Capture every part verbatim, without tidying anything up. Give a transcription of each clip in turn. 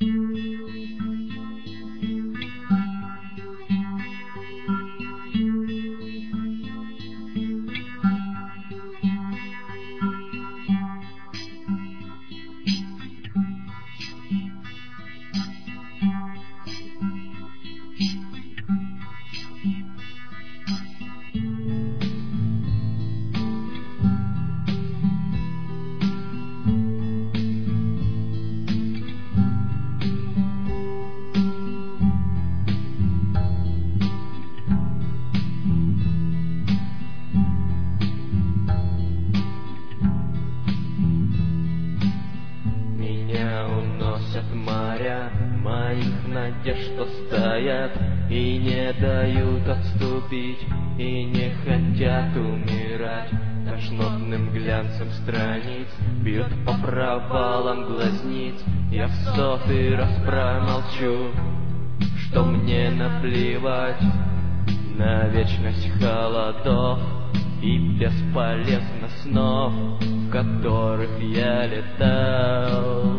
Моих надежд, что стоят и не дают отступить, и не хотят умирать. Тошнотным глянцем страниц бьют по провалам глазниц. Я в сотый раз промолчу, что мне наплевать на вечность холодов и бесполезно снов, в которых я летал.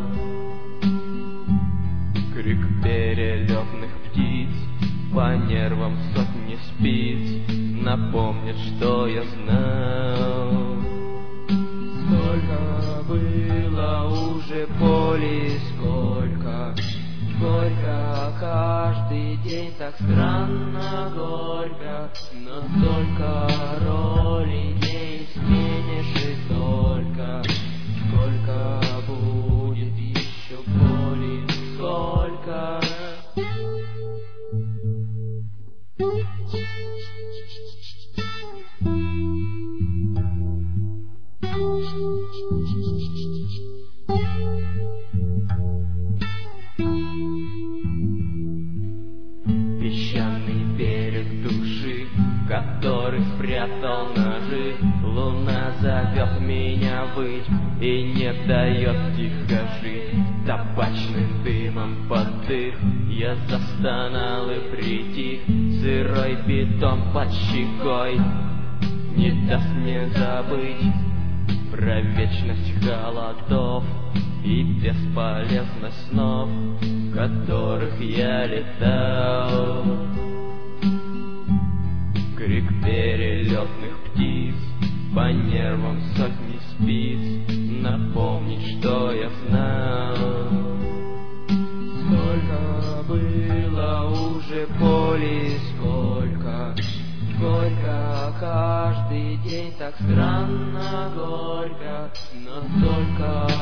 Крик перелетных птиц по нервам сотни спиц напомнит, что я знал. Сколько было уже боли, сколько горько, каждый день так странно горько, но только роли не изменишь, и только сколько будет еще боли, сколько. Песчаный берег души, который спрятал ножи. Луна зовет меня выть и не дает тихо жить. Табачным дымом подых я застонал и притих. Сырой бетон под щекой не даст мне забыть про вечность холодов и бесполезность снов, в которых я летал. Крик перелетных птиц по нервам сотни спиц напомнит, что я знал. Сколько было уже боли, сколько горько, каждый день так странно горько, но только